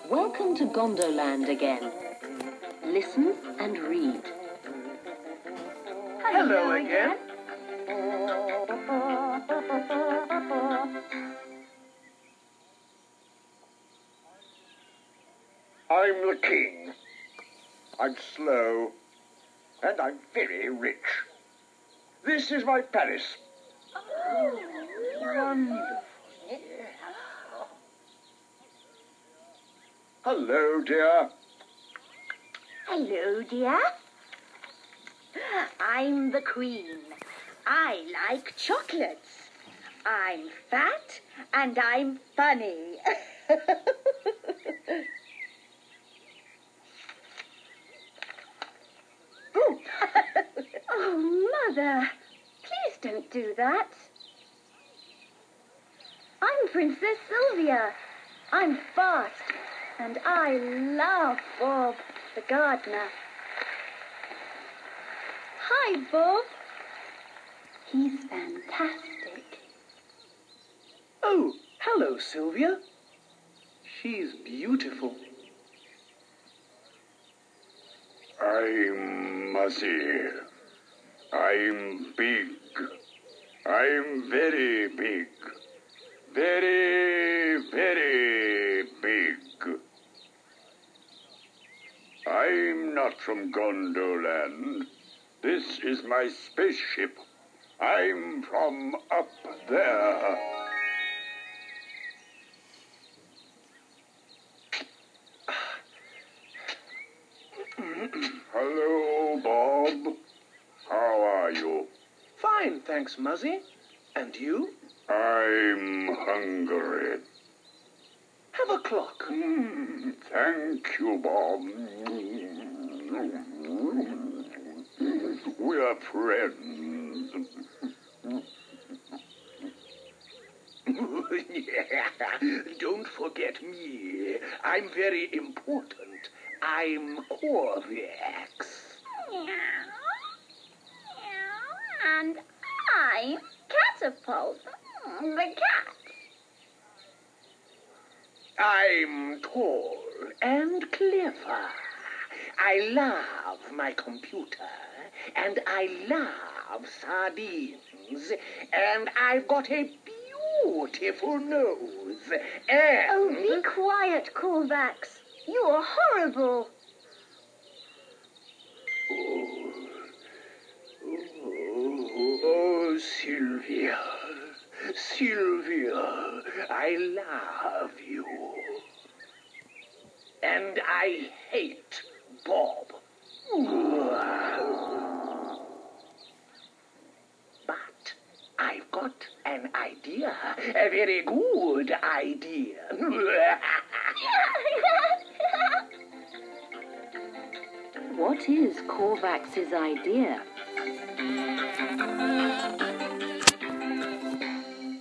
Welcome to Gondoland again. Listen and read. Hello again. I'm the king. I'm slow, and I'm very rich. This is my palace. Wonderful. Hello, dear. Hello, dear. I'm the Queen. I like chocolates. I'm fat and I'm funny. Oh, Mother, please don't do that. I'm Princess Sylvia. I'm fast and I love Bob, the gardener. Hi, Bob. He's fantastic. Oh, hello, Sylvia. She's beautiful. I'm Muzzy. I'm big. I'm very big. Very, very big. I'm not from Gondoland. This is my spaceship. I'm from up there. Hello, Bob. How are you? Fine, thanks, Muzzy. And you? I'm hungry. Have a clock. Thank you, Bob. We're friends. Don't forget me. I'm very important. I'm Corvax. And I'm Catapult, the cat. I'm tall and clever. I love my computer. And I love sardines. And I've got a beautiful nose. And... Oh, be quiet, Corvax. You're horrible. Oh, Sylvia. Sylvia, I love you. And I hate Bob. But I've got an idea. A very good idea. What is Corvax's idea?